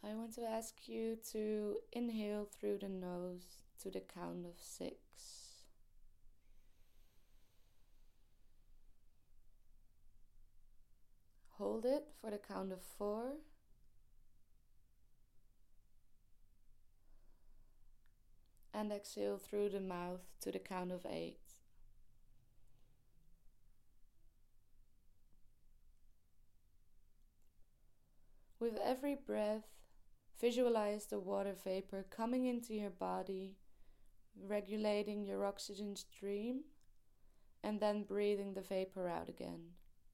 I want to ask you to inhale through the nose to the count of 6. Hold it for the count of 4. And exhale through the mouth to the count of 8. With every breath, visualize the water vapor coming into your body, regulating your oxygen stream, and then breathing the vapor out again.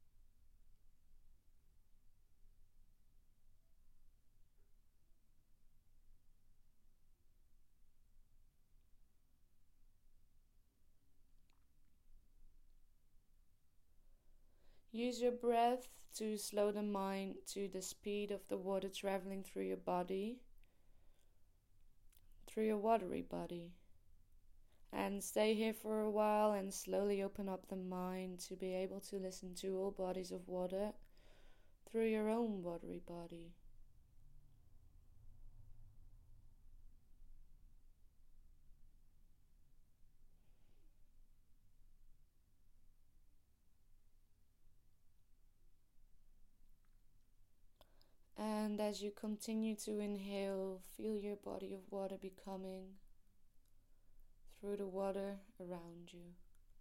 Use your breath to slow the mind to the speed of the water traveling through your body, through your watery body. And stay here for a while and slowly open up the mind to be able to listen to all bodies of water through your own watery body. And as you continue to inhale, feel your body of water becoming through the water around you.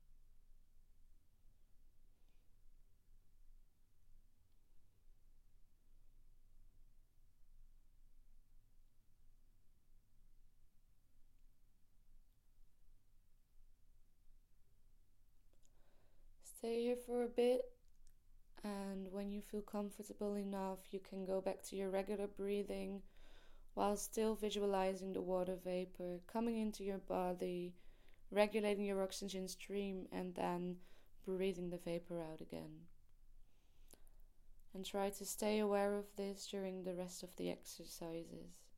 Stay here for a bit, and when you feel comfortable enough, you can go back to your regular breathing while still visualizing the water vapor coming into your body, regulating your oxygen stream, and then breathing the vapor out again. And try to stay aware of this during the rest of the exercises.